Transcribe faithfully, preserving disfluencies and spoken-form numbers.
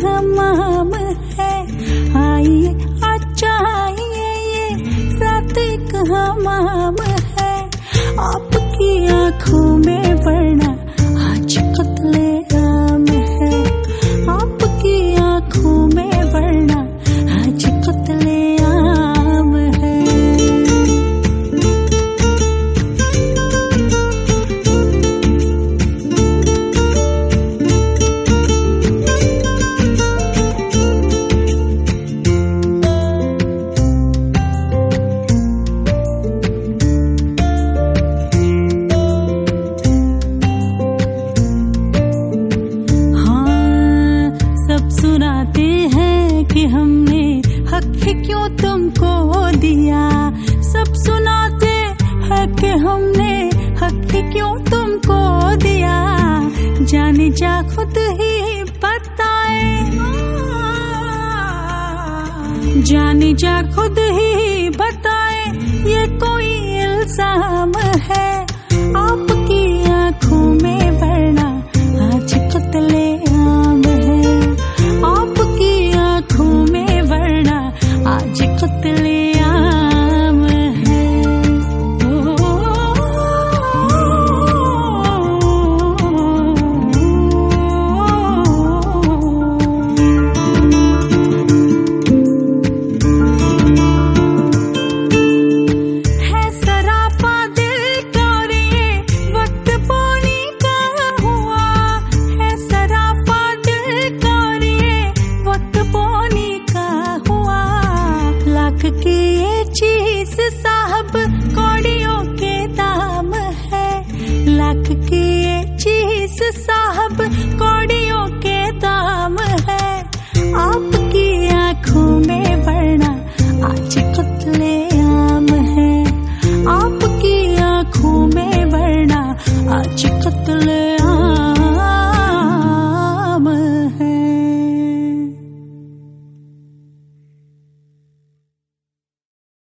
हमाम है। आइए अच्छा आइए ये रात एक हमाम है। आपकी आंखों में वरना आज कत्ले आम है। आपकी आंखों में वरना आज कत्ले आम है। सुनाते हैं कि हमने हक ही क्यों तुमको दिया। सब सुनाते हैं कि हमने हक ही क्यों तुमको दिया। जाने जा खुद ही बताए, जाने जा खुद ही बताए ये कोई इल्जाम है। आपकी आंखों में वरना आज कत्ले आम है। आपकी आंखों में वरना आज कत्ले आम है। है सराफा दिल का और ये वक्त पानी का हुआ। है सराफा दिल का और ये वक्त पानी का हुआ। लाख की ये चीज साहब कौड़ियों के दाम है। लाख की ये चीज साहब कौड़ियों के दाम है। आपकी आंखों में वरना आज कत्ले आम है। आपकी आंखों में वरना आज कत्ले